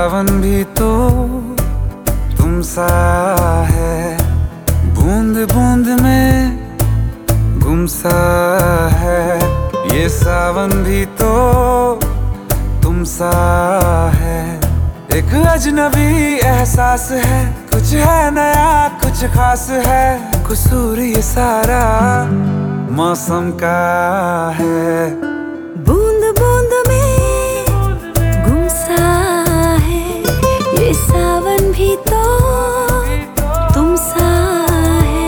सावन भी तो तुम सा है, बूंद बूंद में गुम सा है। ये सावन भी तो तुम सा है, एक अजनबी एहसास है। कुछ है नया, कुछ खास है, कसूर ये सारा मौसम का है। बूंद बूंद में गुम सा है, ये सावन भी तो तुम सा है।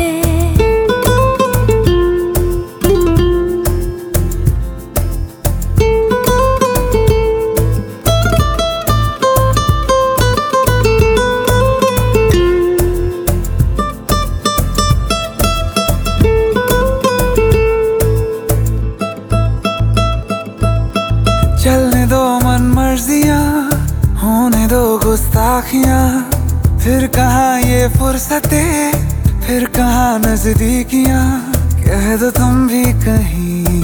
चलने दो मन मर्जियां, होने दो गुस्ताखियां, फिर कहाँ ये फुर्सतें, फिर कहाँ नजदीकियां। कह दो तुम भी कहीं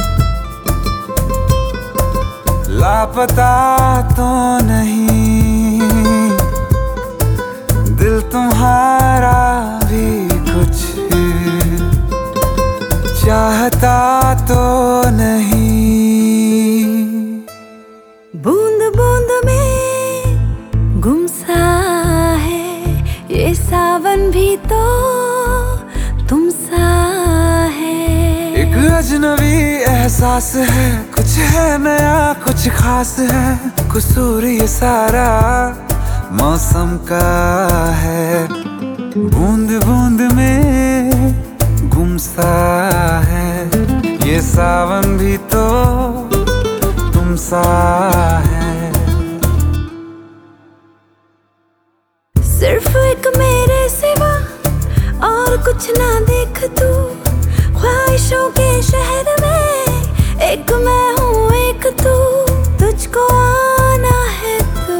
लापता तो नहीं, दिल तुम्हारा भी कुछ चाहता तो नहीं। बूंद बूंद में गुम सा है, ये सावन भी तो तुम सा है। एक अजनबी एहसास है, कुछ है नया, कुछ खास है, कसूर ये सारा मौसम का है। बूंद बूंद में गुम सा है, ये सावन भी तो तुम सा है। सिर्फ एक मेरे सिवा और कुछ ना देख तू, ख्वाहिशों के शहर में एक मैं हूँ एक तू। तुझको आना है तो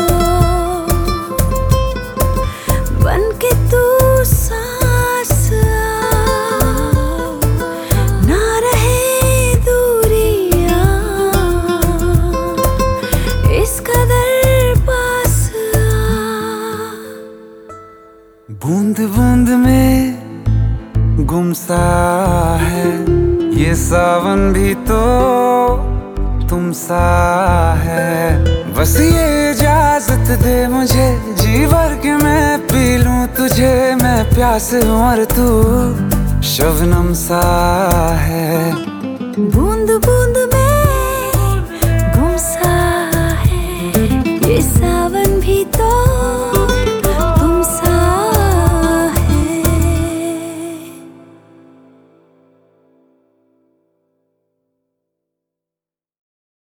बन के तू सांस आ, ना रहे दूरियां इस कदर पास आ। बूंद बूंद में गुम सा है, ये सावन भी तो तुम सा है। बस ये इजाजत दे मुझे, जी भर के मैं पी लूं तुझे। मैं प्यास और तू शबनम सा है।